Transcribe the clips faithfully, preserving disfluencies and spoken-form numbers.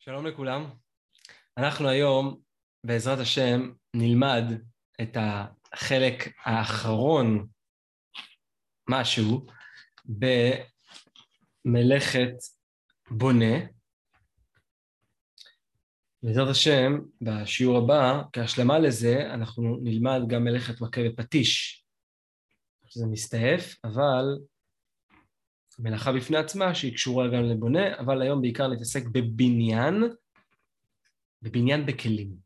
שלום לכולם. אנחנו היום, בעזרת השם, נלמד את החלק האחרון, משהו, במלאכת בונה. בעזרת השם, בשיעור הבא, כהשלמה לזה, אנחנו נלמד גם מלאכת מכה ופטיש. זה מסתעף, אבל מלאכה בפני עצמה שהיא קשורה גם לבונה, אבל היום בעיקר נתעסק בבניין, בבניין בכלים.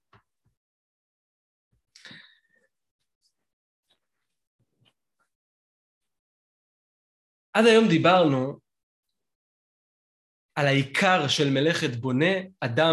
עד היום דיברנו על העיקר של מלאכת בונה, אדם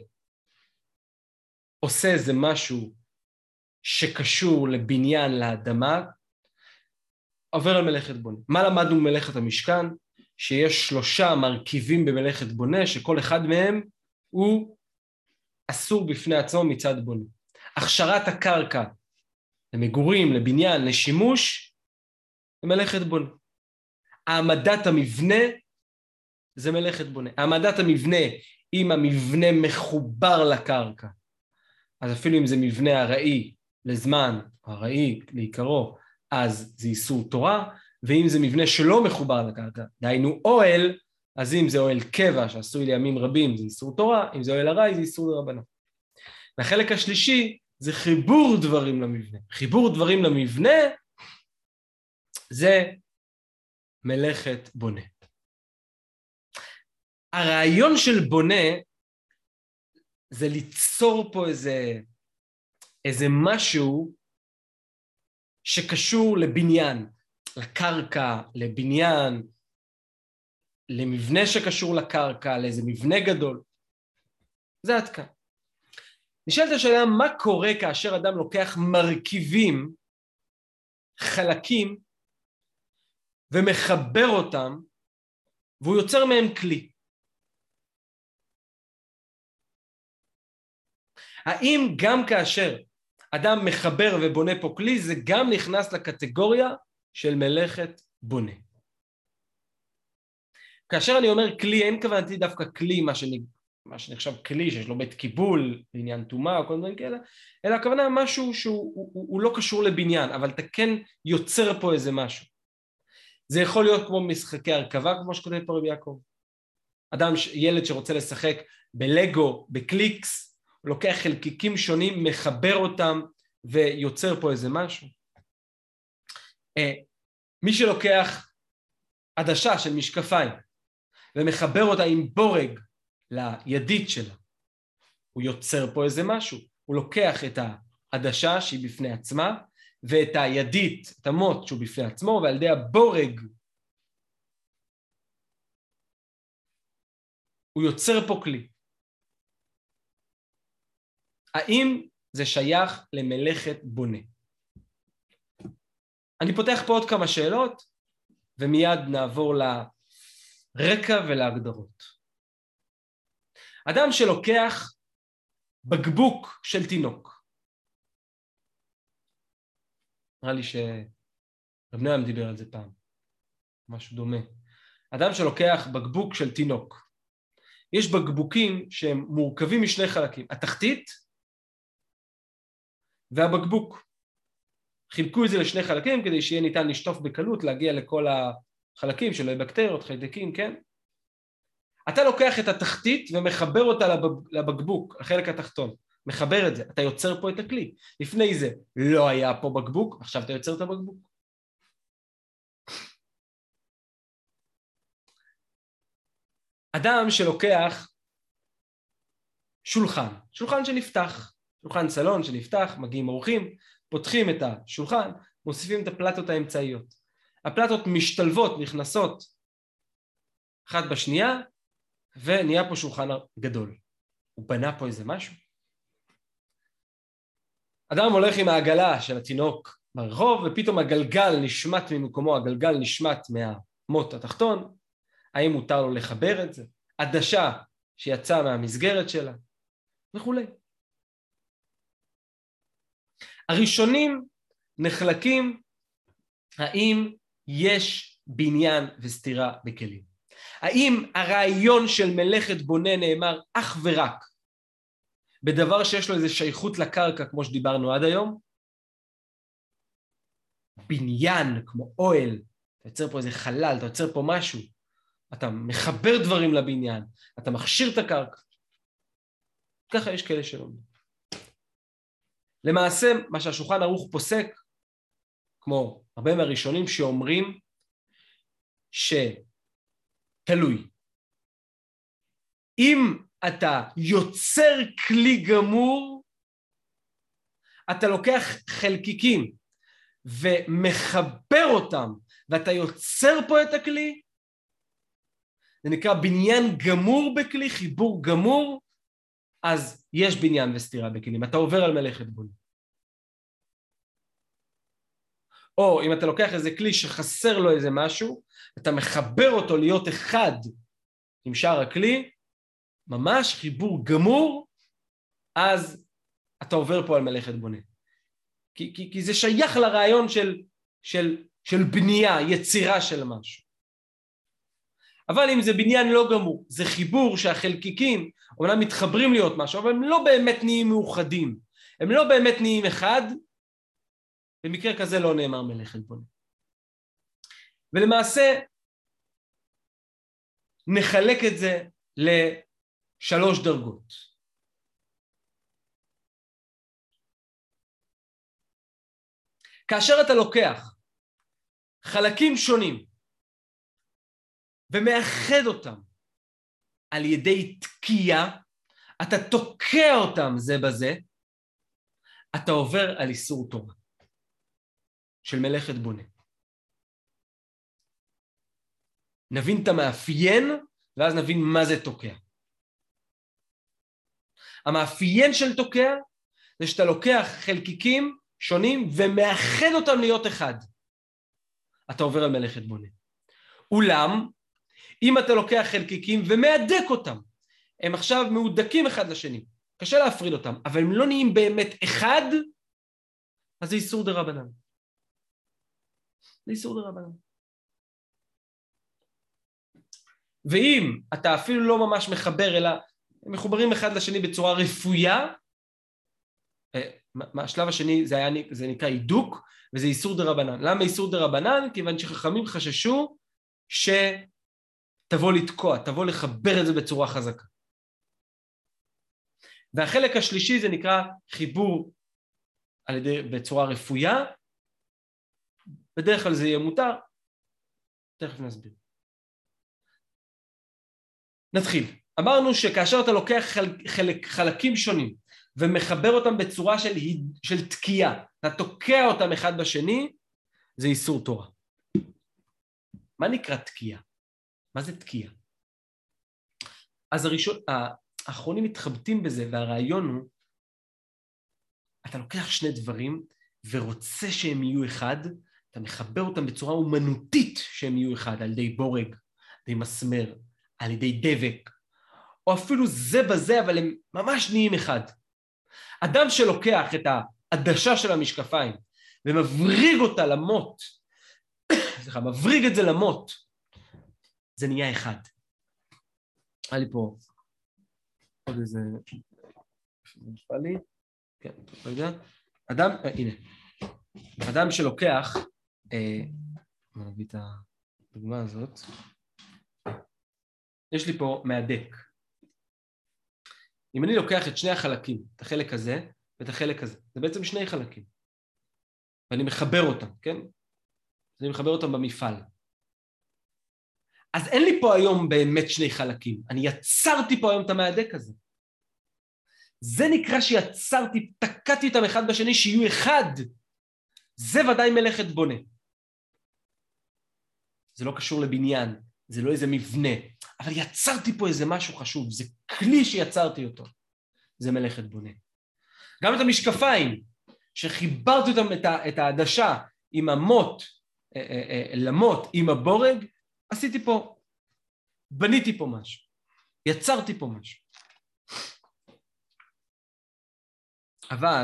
שעושה איזה משהו שקשור לבניין לאדמה, עובר על מלאכת בונה. מה למדנו במלאכת המשכן? שיש שלושה מרכיבים במלאכת בונה, שכל אחד מהם הוא אסור בפני עצמו מצד בונה. הכשרת הקרקע למגורים, לבניין, לשימוש, זה מלאכת בונה. העמדת המבנה זה מלאכת בונה. העמדת המבנה, אם המבנה מחובר לקרקע, אז אפילו אם זה מבנה ארעי לזמן, ארעי לעיקרו, אז זה איסור תורה, ואם זה מבנה שלא מחובר לקרקע, דהיינו אוהל, אז אם זה אוהל קבע שעשוי לימים רבים זה איסור תורה, אם זה אוהל ארעי זה איסור דרבנן. והחלק השלישי זה חיבור דברים למבנה. חיבור דברים למבנה זה מלאכת בונה. הרעיון של בונה זה ליצור פה איזה, איזה משהו שקשור לבניין, לקרקע, לבניין, למבנה שקשור לקרקע, לאיזה מבנה גדול. זה עד כאן. נשאלת השאלה, מה קורה כאשר אדם לוקח מרכיבים, חלקים, ומחבר אותם, והוא יוצר מהם כלי. האם גם כאשר אדם מחבר ובונה פה כלי, זה גם נכנס לקטגוריה של מלאכת בונה. כאשר אני אומר כלי, אין כוונתי דווקא כלי, מה, שאני, מה שנחשב כלי, שיש לו בית קיבול, בעניין תומה או כל דברים כאלה, אלא הכוונה משהו שהוא הוא, הוא, הוא לא קשור לבניין, אבל אתה כן יוצר פה איזה משהו. זה יכול להיות כמו משחקי הרכבה, כמו שכותב פה רבי יעקב. אדם, ילד שרוצה לשחק בלגו, בקליקס, הוא לוקח חלקיקים שונים, מחבר אותם ויוצר פה איזה משהו. מי שלוקח עדשה של משקפיים ומחבר אותה עם בורג לידית שלה, הוא יוצר פה איזה משהו. הוא לוקח את העדשה שהיא בפני עצמה ואת הידית, את המוט שהוא בפני עצמו, ועל ידי הבורג הוא יוצר פה כלי. האם זה שייך למלאכת בונה? אני פותח פה עוד כמה שאלות, ומיד נעבור לרקע ולהגדרות. אדם שלוקח בקבוק של תינוק. נראה לי שרב נועם דיבר על זה פעם, משהו דומה. אדם שלוקח בקבוק של תינוק. יש בקבוקים שהם מורכבים משני חלקים, התחתית והבקבוק. חילקו את זה לשני חלקים כדי שיהיה ניתן לשטוף בקלות, להגיע לכל החלקים שלא יהיו בקטריות, חיידקים, כן? אתה לוקח את התחתית ומחבר אותה לבקבוק, החלק התחתון. מחבר את זה, אתה יוצר פה את הכלי. לפני זה לא היה פה בקבוק, עכשיו אתה יוצר את הבקבוק. אדם שלוקח שולחן, שולחן שנפתח, שולחן סלון שנפתח, מגיעים אורחים, פותחים את השולחן, מוסיפים את הפלטות האמצעיות. הפלטות משתלבות, נכנסות אחת בשנייה, ונהיה פה שולחן גדול. הוא בנה פה איזה משהו. אדם הולך עם העגלה של התינוק ברחוב, ופתאום הגלגל נשמט ממקומו, הגלגל נשמט מהמוט התחתון. האם מותר לו לחבר את זה? עדשה שיצאה מהמסגרת שלה, וכו'. הראשונים נחלקים האם יש בניין וסתירה בכלים. האם הרעיון של מלאכת בונה נאמר אך ורק בדבר שיש לו איזו שייכות לקרקע כמו שדיברנו עד היום? בניין כמו אוהל, אתה יוצר פה איזה חלל, אתה יוצר פה משהו, אתה מחבר דברים לבניין, אתה מכשיר את הקרקע. ככה יש כאלה שלומדים. למעשה, מה שהשולחן ערוך פוסק, כמו הרבה מהראשונים שאומרים שתלוי. אם אתה יוצר כלי גמור, אתה לוקח חלקיקים ומחבר אותם, ואתה יוצר פה את הכלי, זה נקרא בניין גמור בכלי, חיבור גמור, אז יש בניין וסתירה בכלים, אתה עובר על מלאכת בונה. או אם אתה לוקח איזה כלי שחסר לו איזה משהו, אתה מחבר אותו להיות אחד עם שאר הכלי, ממש חיבור גמור, אז אתה עובר פה על מלאכת בונה. כי, כי, כי זה שייך לרעיון של, של, של בנייה, יצירה של משהו. אבל אם זה בניין לא גמור, זה חיבור שהחלקיקים אומנם מתחברים להיות משהו, אבל הם לא באמת נהיים מאוחדים. הם לא באמת נהיים אחד, במקרה כזה לא נאמר מלאכת בונה. ולמעשה, נחלק את זה לשלוש דרגות. כאשר אתה לוקח חלקים שונים ומאחד אותם על ידי תקיעה, אתה תוקע אותם זה בזה, אתה עובר על איסור תורה של מלאכת בונה. נבין את המאפיין ואז נבין מה זה תוקע. המאפיין של תוקע זה שאתה לוקח חלקיקים שונים ומאחד אותם להיות אחד. אתה עובר על מלאכת בונה. אולם, אם אתה לוקח חלקיקים ומהדק אותם, הם עכשיו מהודקים אחד לשני, קשה להפריד אותם, אבל הם לא נהיים באמת אחד, אז זה איסור דרבנן. זה איסור דרבנן. ואם אתה אפילו לא ממש מחבר, אלא הם מחוברים אחד לשני בצורה רפויה, השלב השני זה, היה, זה נקרא עידוק, וזה איסור דרבנן. למה איסור דרבנן? כיוון שחכמים חששו שתבוא לתקוע, תבוא לחבר את זה בצורה חזקה. והחלק השלישי זה נקרא חיבור על ידי, בצורה רפויה, בדרך כלל זה יהיה מותר, תכף נסביר. נתחיל. אמרנו שכאשר אתה לוקח חלק, חלק, חלקים שונים, ומחבר אותם בצורה של, של תקיעה, אתה תוקע אותם אחד בשני, זה איסור תורה. מה נקרא תקיעה? מה זה תקיעה? אז הראשון, האחרונים מתחבטים בזה, והרעיון הוא, אתה לוקח שני דברים, ורוצה שהם יהיו אחד, אתה מחבר אותם בצורה אומנותית שהם יהיו אחד, על ידי בורג, על ידי מסמר, על ידי דבק, או אפילו זה בזה, אבל הם ממש נהיים אחד. אדם שלוקח את העדשה של המשקפיים, ומבריג אותה למות, סליחה, מבריג את זה למות, זה נהיה אחד. היה לי פה עוד איזה, נשמע לי, כן, לא יודע, אדם, אה, הנה, אדם שלוקח, אה, נביא את הדוגמה הזאת, יש לי פה מהדק. אם אני לוקח את שני החלקים, את החלק הזה ואת החלק הזה, זה בעצם שני חלקים. ואני מחבר אותם, כן? אני מחבר אותם במפעל. אז אין לי פה היום באמת שני חלקים. אני יצרתי פה היום את המהדק הזה. זה נקרא שיצרתי, תקעתי אותם אחד בשני, שיהיו אחד. זה ודאי מלאכת בונה. זה לא קשור לבניין, זה לא איזה מבנה, אבל יצרתי פה איזה משהו חשוב, זה כלי שיצרתי אותו. זה מלאכת בונה. גם את המשקפיים, שחיברתי אותם את העדשה עם המוט, למוט עם הבורג, עשיתי פה, בניתי פה משהו, יצרתי פה משהו. אבל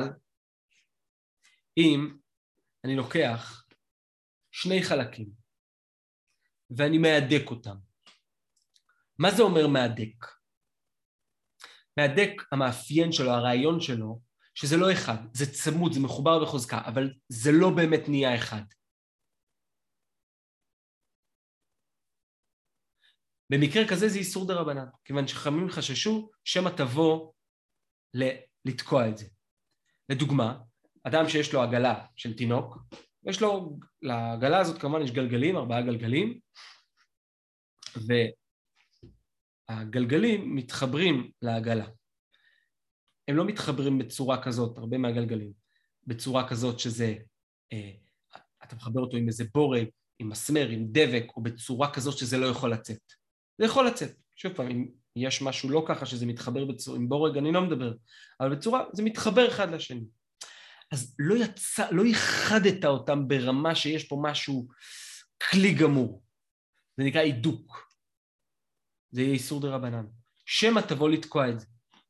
אם אני לוקח שני חלקים ואני מהדק אותם, מה זה אומר מהדק? מהדק, המאפיין שלו, הרעיון שלו, שזה לא אחד, זה צמוד, זה מחובר בחוזקה, אבל זה לא באמת נהיה אחד. במקרה כזה זה איסור דרבנן, כיוון שחכמים חששו שמא תבוא לתקוע את זה. לדוגמה, אדם שיש לו עגלה של תינוק, יש לו, לעגלה הזאת כמובן יש גלגלים, ארבעה גלגלים, והגלגלים מתחברים לעגלה. הם לא מתחברים בצורה כזאת, הרבה מהגלגלים, בצורה כזאת שזה, אה, אתה מחבר אותו עם איזה בורג, עם מסמר, עם דבק, או בצורה כזאת שזה לא יכול לצאת. זה יכול לצאת. שוב פעם, אם יש משהו לא ככה שזה מתחבר בצורה, עם בורג אני לא מדבר, אבל בצורה, זה מתחבר אחד לשני. אז לא יצא, לא ייחדת אותם ברמה שיש פה משהו כלי גמור. זה נקרא עידוק. זה יהיה איסור דרבנן. שמא תבוא לתקוע את זה.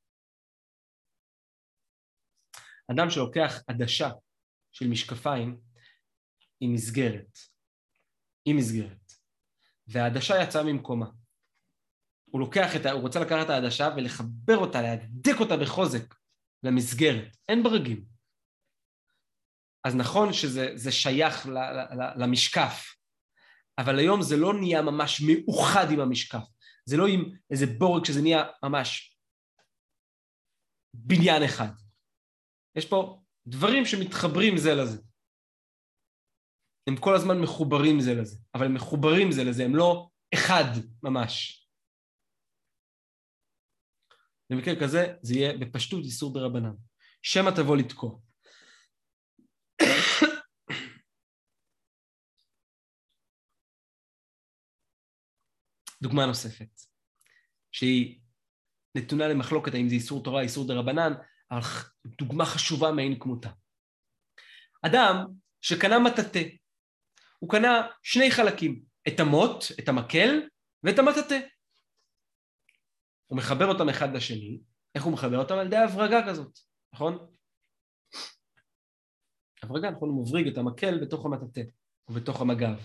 אדם שלוקח עדשה של משקפיים עם מסגרת, עם מסגרת, והעדשה יצאה ממקומה. הוא לוקח את, הוא רוצה לקחת את העדשה ולחבר אותה, להדק אותה בחוזק למסגרת. אין ברגים. אז נכון שזה זה שייך ל, ל, למשקף, אבל היום זה לא נהיה ממש מאוחד עם המשקף. זה לא עם איזה בורג שזה נהיה ממש בניין אחד. יש פה דברים שמתחברים זה לזה. הם כל הזמן מחוברים זה לזה, אבל הם מחוברים זה לזה, הם לא אחד ממש. במקרה כזה, זה יהיה בפשטות איסור דרבנן. שמא תבוא לתקוע. דוגמה נוספת, שהיא נתונה למחלוקת, האם זה איסור תורה, איסור דרבנן, אבל דוגמה חשובה מעין כמותה. אדם שקנה מטאטה, הוא קנה שני חלקים, את המוט, את המקל, ואת המטאטה. הוא מחבר אותם אחד לשני, איך הוא מחבר אותם? על ידי הברגה כזאת, נכון? הברגה, נכון, הוא מבריג את המקל בתוך המטאטה, ובתוך המגב.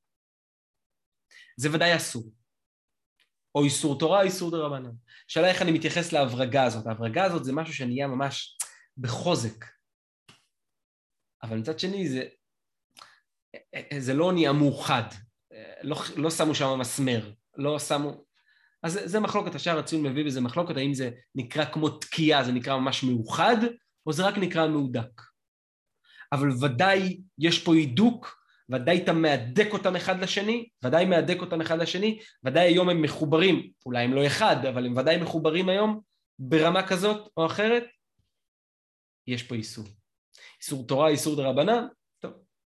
זה ודאי אסור. או איסור תורה, איסור דרבנן. שאלה איך אני מתייחס להברגה הזאת. ההברגה הזאת זה משהו שנהיה ממש בחוזק. אבל מצד שני זה, זה לא נהיה מאוחד. לא, לא שמו שם מסמר. לא שמו... אז זה, זה מחלוקת, השער הציון מביא בזה מחלוקת, האם זה נקרא כמו תקיעה, זה נקרא ממש מאוחד, או זה רק נקרא מהודק. אבל ודאי יש פה עידוק, ודאי אתה מהדק אותם אחד לשני, ודאי מהדק אותם אחד לשני, ודאי היום הם מחוברים, אולי הם לא אחד, אבל הם ודאי מחוברים היום, ברמה כזאת או אחרת, יש פה איסור. איסור תורה, איסור דרבנן, טוב.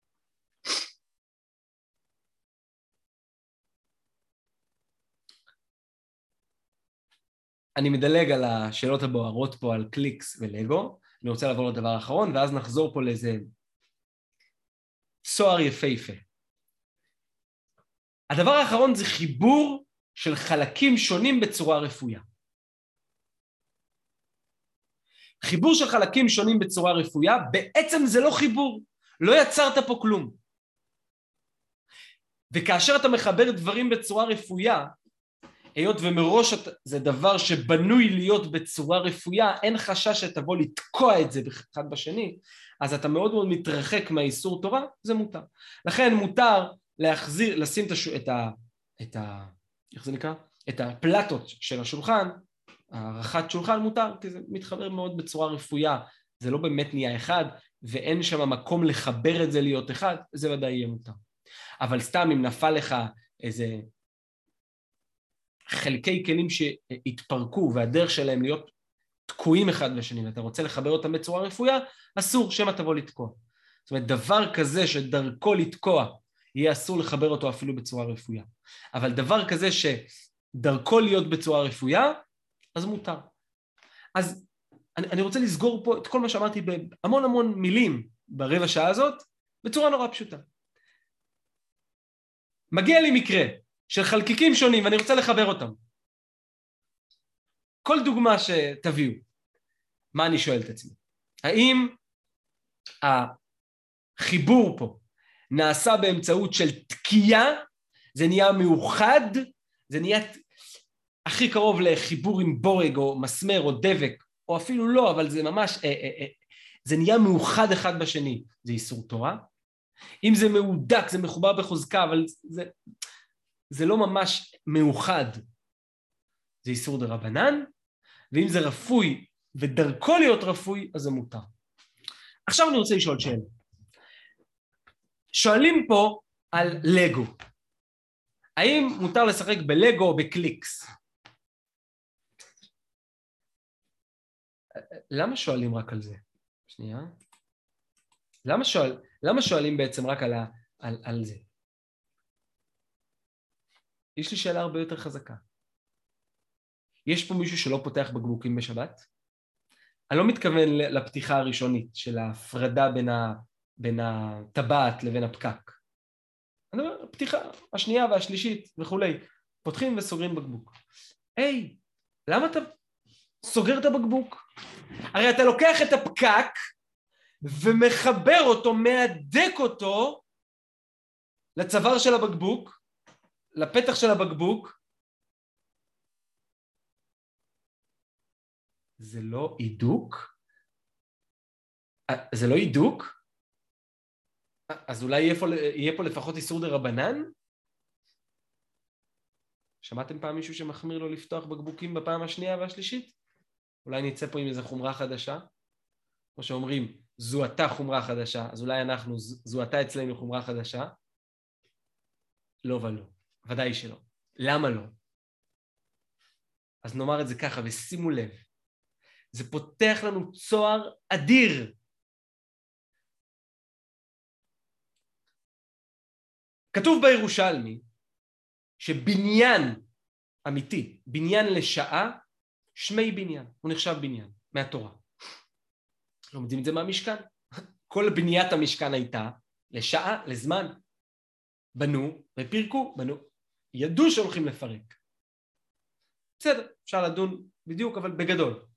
אני מדלג על השאלות הבוערות פה על קליקס ולגו, אני רוצה לעבור לדבר האחרון, ואז נחזור פה לאיזה סוער יפהפה. הדבר האחרון זה חיבור של חלקים שונים בצורה רפויה. חיבור של חלקים שונים בצורה רפויה, בעצם זה לא חיבור, לא יצרת פה כלום. וכאשר אתה מחבר דברים בצורה רפויה, היות ומראש זה דבר שבנוי להיות בצורה רפויה, אין חשש שתבוא לתקוע את זה אחד בשני, אז אתה מאוד מאוד מתרחק מהאיסור תורה, זה מותר. לכן מותר להחזיר, לשים את ה... את ה... איך זה נקרא? את הפלטות של השולחן, הערכת שולחן מותר, כי זה מתחבר מאוד בצורה רפויה, זה לא באמת נהיה אחד, ואין שם מקום לחבר את זה להיות אחד, זה ודאי יהיה מותר. אבל סתם אם נפל לך איזה חלקי כלים שהתפרקו, והדרך שלהם להיות תקועים אחד לשני, ואתה רוצה לחבר אותם בצורה רפויה, אסור שמא תבוא לתקוע. זאת אומרת, דבר כזה שדרכו לתקוע, יהיה אסור לחבר אותו אפילו בצורה רפויה. אבל דבר כזה שדרכו להיות בצורה רפויה, אז מותר. אז אני, אני רוצה לסגור פה את כל מה שאמרתי בהמון המון מילים ברבע שעה הזאת, בצורה נורא פשוטה. מגיע לי מקרה של חלקיקים שונים, ואני רוצה לחבר אותם. כל דוגמה שתביאו, מה אני שואל את עצמי? האם החיבור פה נעשה באמצעות של תקיעה, זה נהיה מאוחד, זה נהיה הכי קרוב לחיבור עם בורג או מסמר או דבק, או אפילו לא, אבל זה ממש, אה, אה, אה, זה נהיה מאוחד אחד בשני, זה איסור תורה. אם זה מהודק, זה מחובר בחוזקה, אבל זה, זה לא ממש מאוחד, זה איסור דרבנן, ואם זה רפוי ודרכו להיות רפוי, אז זה מותר. עכשיו אני רוצה לשאול שאלה. שואלים פה על לגו. האם מותר לשחק בלגו או בקליקס? למה שואלים רק על זה? שנייה. למה, שואל, למה שואלים בעצם רק על, ה, על, על זה? יש לי שאלה הרבה יותר חזקה. יש פה מישהו שלא פותח בקבוקים בשבת? אני לא מתכוון לפתיחה הראשונית של ההפרדה בין, ה, בין הטבעת לבין הפקק. אני אומר, הפתיחה השנייה והשלישית וכולי. פותחים וסוגרים בקבוק. היי, למה אתה סוגר את הבקבוק? הרי אתה לוקח את הפקק ומחבר אותו, מהדק אותו לצוואר של הבקבוק, לפתח של הבקבוק. זה לא עידוק? זה לא עידוק? אז אולי יהיה פה, יהיה פה לפחות איסור דרבנן? שמעתם פעם מישהו שמחמיר לו לפתוח בקבוקים בפעם השנייה והשלישית? אולי נצא פה עם איזו חומרה חדשה? כמו שאומרים, זוהתה חומרה חדשה, אז אולי אנחנו, זוהתה אצלנו חומרה חדשה? לא ולא, ודאי שלא. למה לא? אז נאמר את זה ככה, ושימו לב, זה פותח לנו צוהר אדיר. כתוב בירושלמי, שבניין אמיתי, בניין לשעה, שמי בניין, הוא נחשב בניין, מהתורה. לומדים את זה מהמשכן. כל בניית המשכן הייתה לשעה, לזמן. בנו ופירקו, בנו. ידעו שהולכים לפרק. בסדר, אפשר לדון בדיוק, אבל בגדול.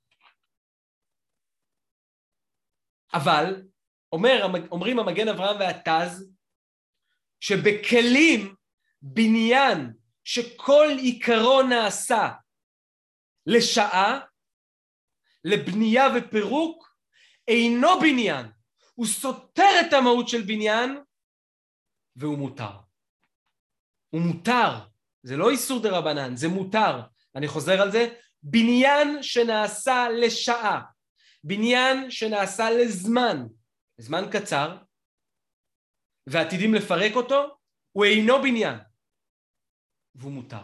אבל, אומר, אומרים המגן אברהם והתז, שבכלים בניין שכל עיקרון נעשה לשעה, לבנייה ופירוק, אינו בניין, הוא סותר את המהות של בניין, והוא מותר. הוא מותר, זה לא איסור דרבנן, זה מותר. אני חוזר על זה, בניין שנעשה לשעה, בניין שנעשה לזמן, לזמן קצר, ועתידים לפרק אותו, הוא אינו בניין, והוא מותר.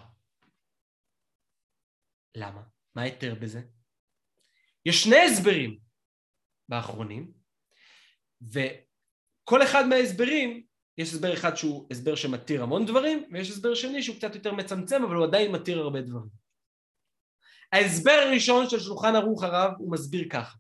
למה? מה היתר בזה? יש שני הסברים באחרונים, וכל אחד מההסברים, יש הסבר אחד שהוא הסבר שמתיר המון דברים, ויש הסבר שני שהוא קצת יותר מצמצם, אבל הוא עדיין מתיר הרבה דברים. ההסבר הראשון של שולחן ערוך הרב הוא מסביר ככה.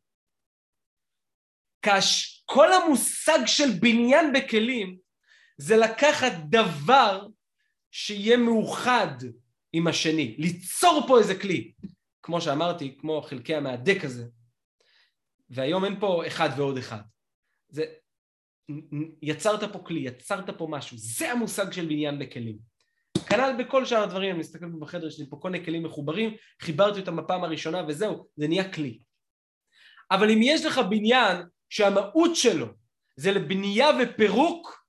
כל המושג של בניין בכלים, זה לקחת דבר שיהיה מאוחד עם השני, ליצור פה איזה כלי, כמו שאמרתי, כמו חלקי המהדק הזה, והיום אין פה אחד ועוד אחד. זה, יצרת פה כלי, יצרת פה משהו, זה המושג של בניין בכלים. כנ"ל בכל שאר הדברים, אני מסתכל בחדר שלי פה כל מיני כלים מחוברים, חיברתי אותם בפעם הראשונה וזהו, זה נהיה כלי. אבל אם יש לך בניין שהמהות שלו זה לבנייה ופירוק,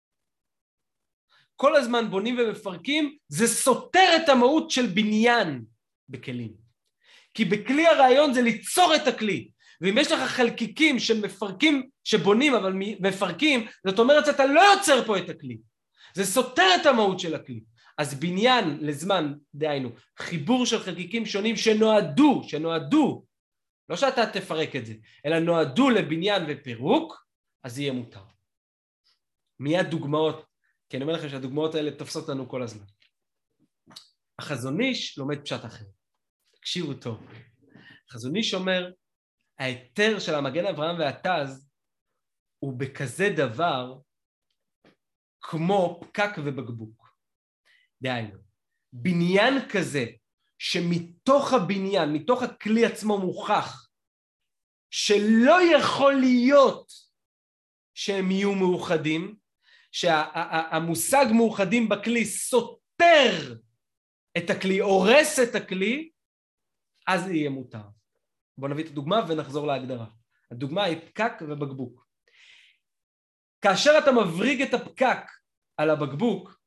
כל הזמן בונים ומפרקים, זה סותר את המהות של בניין בכלים. כי בכלי הרעיון זה ליצור את הכלי. ואם יש לך חלקיקים שמפרקים, שבונים אבל מפרקים, זאת אומרת שאתה לא יוצר פה את הכלי. זה סותר את המהות של הכלי. אז בניין לזמן, דהיינו, חיבור של חלקיקים שונים שנועדו, שנועדו, לא שאתה תפרק את זה, אלא נועדו לבניין ופירוק, אז יהיה מותר. מיד דוגמאות, כי אני אומר לכם שהדוגמאות האלה תופסות לנו כל הזמן. החזון איש לומד פשט אחר. תקשיבו טוב. החזון איש אומר, ההיתר של המגן אברהם והתז הוא בכזה דבר כמו פקק ובקבוק. דהיינו, בניין כזה שמתוך הבניין, מתוך הכלי עצמו מוכח, שלא יכול להיות שהם יהיו מאוחדים, שהמושג מאוחדים בכלי סותר את הכלי, הורס את הכלי, אז זה יהיה מותר. בואו נביא את הדוגמה ונחזור להגדרה. הדוגמה היא פקק ובקבוק. כאשר אתה מבריג את הפקק על הבקבוק,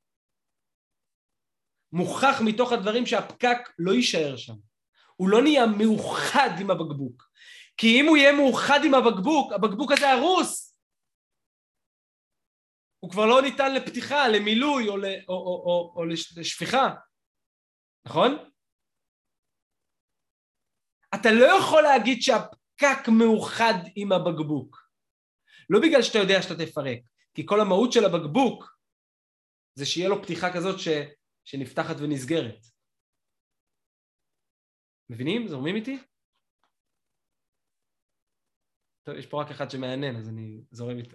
מוכח מתוך הדברים שהפקק לא יישאר שם. הוא לא נהיה מאוחד עם הבקבוק. כי אם הוא יהיה מאוחד עם הבקבוק, הבקבוק הזה הרוס. הוא כבר לא ניתן לפתיחה, למילוי או, או, או, או, או לשפיכה. נכון? אתה לא יכול להגיד שהפקק מאוחד עם הבקבוק. לא בגלל שאתה יודע שאתה תפרק, כי כל המהות של הבקבוק זה שיהיה לו פתיחה כזאת ש, שנפתחת ונסגרת. מבינים? זורמים איתי? טוב, יש פה רק אחד שמעניין, אז אני זורם איתו.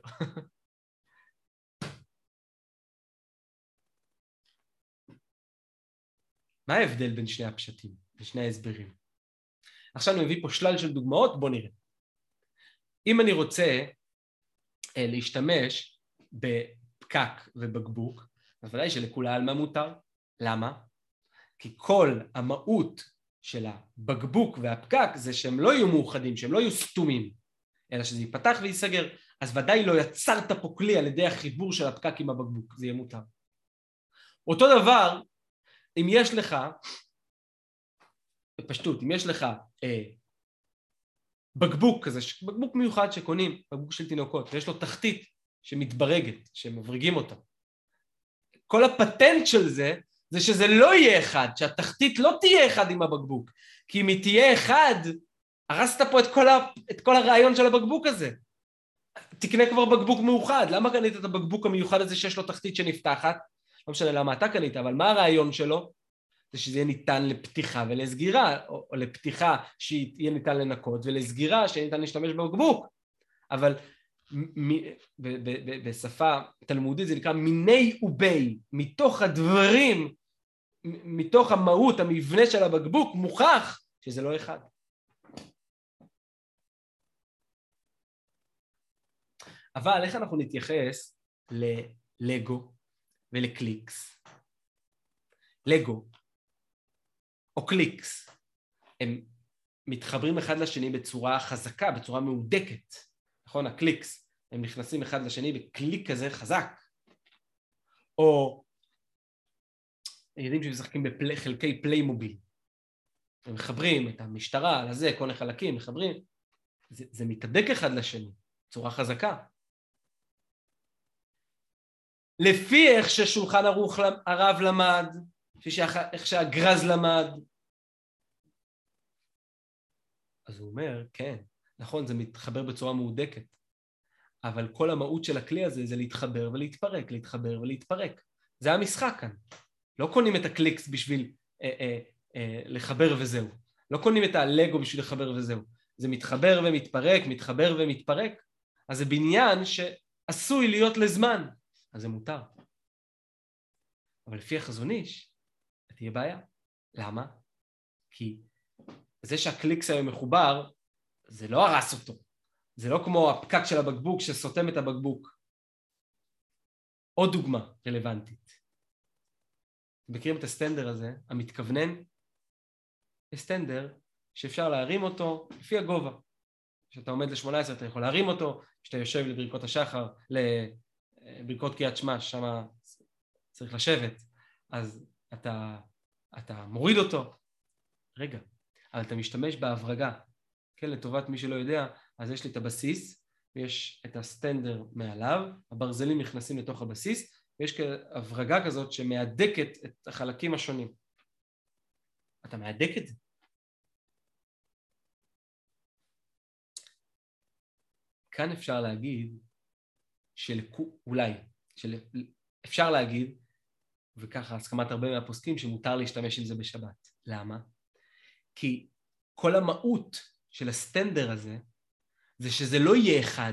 מה ההבדל בין שני הפשטים, בין שני ההסברים? עכשיו אני מביא פה שלל של דוגמאות, בוא נראה. אם אני רוצה אה, להשתמש בפקק ובקבוק, אז ודאי שלכולה על מה מותר. למה? כי כל המהות של הבקבוק והפקק זה שהם לא יהיו מאוחדים, שהם לא יהיו סתומים, אלא שזה ייפתח וייסגר. אז ודאי לא יצרת פה כלי על ידי החיבור של הפקק עם הבקבוק, זה יהיה מותר. אותו דבר, אם יש לך, בפשטות, אם יש לך אה, בקבוק כזה, בקבוק מיוחד שקונים, בקבוק של תינוקות, ויש לו תחתית שמתברגת, שמברגים אותה. כל הפטנט של זה, זה שזה לא יהיה אחד, שהתחתית לא תהיה אחד עם הבקבוק, כי אם היא תהיה אחד, הרסת פה את כל, ה, את כל הרעיון של הבקבוק הזה. תקנה כבר בקבוק מאוחד, למה קנית את הבקבוק המיוחד הזה שיש לו תחתית שנפתחת? לא משנה למה אתה קנית, אבל מה הרעיון שלו? זה שזה יהיה ניתן לפתיחה ולסגירה, או, או לפתיחה שיהיה ניתן לנקות, ולסגירה שיהיה ניתן להשתמש בבקבוק. אבל מ, ב, ב, ב, בשפה תלמודית זה נקרא מיני ובי, מתוך הדברים, מתוך המהות, המבנה של הבקבוק, מוכח שזה לא אחד. אבל איך אנחנו נתייחס ללגו ולקליקס? לגו או קליקס, הם מתחברים אחד לשני בצורה חזקה, בצורה מהודקת. נכון? הקליקס, הם נכנסים אחד לשני בקליק כזה חזק. או ילדים שמשחקים בחלקי פליימוביל. הם מחברים את המשטרה לזה, כל החלקים מחברים. זה, זה מתהדק אחד לשני, בצורה חזקה. לפי איך ששולחן ערוך הרב למד, איך שהגרז למד. אז הוא אומר, כן, נכון, זה מתחבר בצורה מהודקת, אבל כל המהות של הכלי הזה זה להתחבר ולהתפרק, להתחבר ולהתפרק. זה המשחק כאן. לא קונים את הקליקס בשביל אה, אה, אה, לחבר וזהו. לא קונים את הלגו בשביל לחבר וזהו. זה מתחבר ומתפרק, מתחבר ומתפרק. אז זה בניין שעשוי להיות לזמן. אז זה מותר. אבל לפי החזון איש, תהיה בעיה. למה? כי זה שהקליקס היום מחובר, זה לא הרס אותו. זה לא כמו הפקק של הבקבוק שסותם את הבקבוק. עוד דוגמה רלוונטית. מכירים את הסטנדר הזה, המתכוונן? יש סטנדר שאפשר להרים אותו לפי הגובה. כשאתה עומד ל-שמונה עשרה אתה יכול להרים אותו, כשאתה יושב לברכות השחר, לברכות קריאת שמע, שם צריך לשבת, אז אתה, אתה מוריד אותו. רגע, אבל אתה משתמש בהברגה. כן, לטובת מי שלא יודע, אז יש לי את הבסיס, ויש את הסטנדר מעליו, הברזלים נכנסים לתוך הבסיס, ויש הברגה כזאת שמהדקת את החלקים השונים. אתה מהדק את זה. כאן אפשר להגיד, שאולי, אפשר להגיד, וככה הסכמת הרבה מהפוסקים, שמותר להשתמש עם זה בשבת. למה? כי כל המהות של הסטנדר הזה, זה שזה לא יהיה אחד.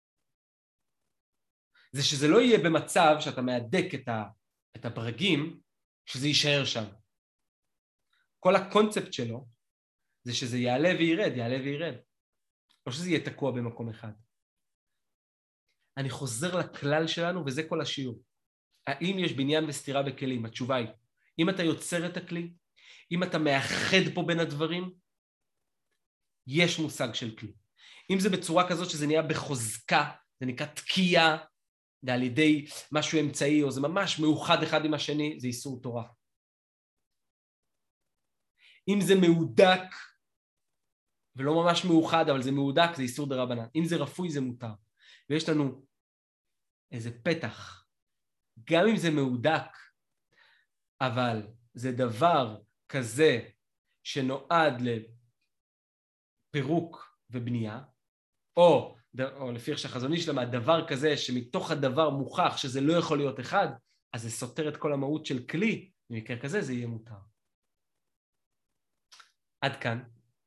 זה שזה לא יהיה במצב שאתה מהדק את, ה, את הברגים, שזה יישאר שם. כל הקונספט שלו, זה שזה יעלה וירד, יעלה וירד. לא שזה יהיה תקוע במקום אחד. אני חוזר לכלל שלנו, וזה כל השיעור. האם יש בניין וסתירה בכלים? התשובה היא, אם אתה יוצר את הכלי, אם אתה מאחד פה בין הדברים, יש מושג של כלי. אם זה בצורה כזאת שזה נהיה בחוזקה, זה נקרא תקיעה, ועל ידי משהו אמצעי, או זה ממש מאוחד אחד עם השני, זה איסור תורה. אם זה מהודק, ולא ממש מאוחד, אבל זה מהודק, זה איסור דרבנן. אם זה רפוי, זה מותר. ויש לנו איזה פתח, גם אם זה מהודק, אבל זה דבר כזה שנועד לפירוק ובנייה, או, או לפי איך שהחזון איש למד, דבר כזה שמתוך הדבר מוכח שזה לא יכול להיות אחד, אז זה סותר את כל המהות של כלי, במקרה כזה זה יהיה מותר. עד כאן.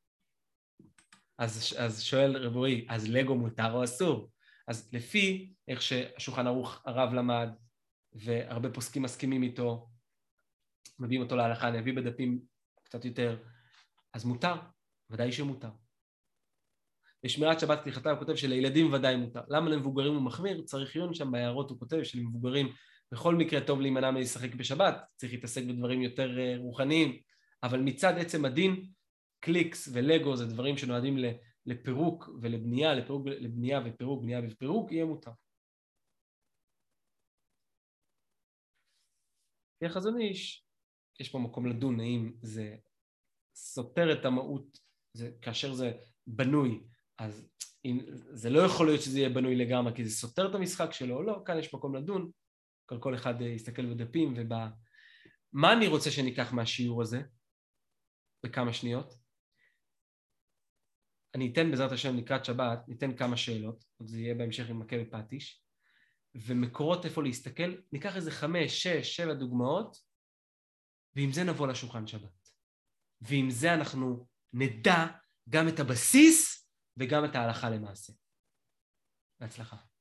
אז, אז שואל רב רועי, אז לגו מותר או אסור? אז לפי איך שהשולחן ערוך הרב למד, והרבה פוסקים מסכימים איתו, מביאים אותו להלכה, אני אביא בדפים קצת יותר, אז מותר, ודאי שמותר. בשמירת שבת כהלכתה הוא כותב שלילדים ודאי מותר. למה למבוגרים הוא מחמיר? צריך עיון שם בהערות, הוא כותב שלמבוגרים בכל מקרה טוב להימנע מלשחק בשבת, צריך להתעסק בדברים יותר רוחניים, אבל מצד עצם הדין, קליקס ולגו זה דברים שנועדים לפירוק ולבנייה, לפירוק, לבנייה ופירוק, בנייה ופירוק, יהיה מותר. כי החזון איש, יש פה מקום לדון, האם זה סותר את המהות, זה, כאשר זה בנוי, אז אם, זה לא יכול להיות שזה יהיה בנוי לגמרי, כי זה סותר את המשחק שלו, או לא, כאן יש מקום לדון, כל, כל אחד יסתכל בדפים ובא... מה אני רוצה שניקח מהשיעור הזה? בכמה שניות. אני אתן בעזרת השם לקראת שבת, ניתן כמה שאלות, זה יהיה בהמשך עם מקל ופטיש, ומקורות איפה להסתכל, ניקח איזה חמש, שש, שבע דוגמאות, ועם זה נבוא לשולחן שבת. ועם זה אנחנו נדע גם את הבסיס, וגם את ההלכה למעשה. בהצלחה.